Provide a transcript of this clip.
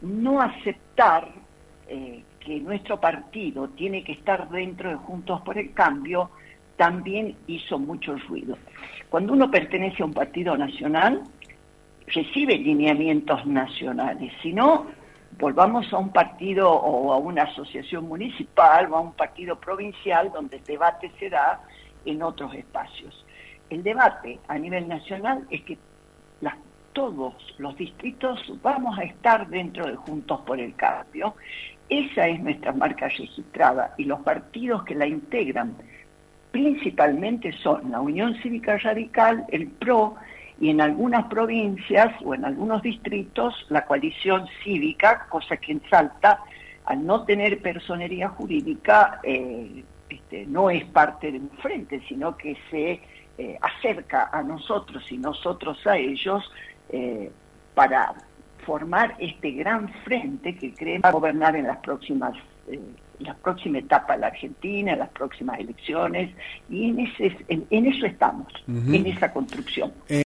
no aceptar que nuestro partido tiene que estar dentro de Juntos por el Cambio también hizo mucho ruido. Cuando uno pertenece a un partido nacional, recibe lineamientos nacionales, si no, volvamos a un partido o a una asociación municipal o a un partido provincial donde el debate se da en otros espacios. El debate a nivel nacional es que todos los distritos vamos a estar dentro de Juntos por el Cambio. Esa es nuestra marca registrada y los partidos que la integran principalmente son la Unión Cívica Radical, el PRO, y en algunas provincias o en algunos distritos la coalición cívica, cosa que en Salta, al no tener personería jurídica, no es parte de un frente, sino que se acerca a nosotros y nosotros a ellos para formar este gran frente que creemos gobernar en la próxima etapa de la Argentina, en las próximas elecciones, y en eso estamos, en esa construcción.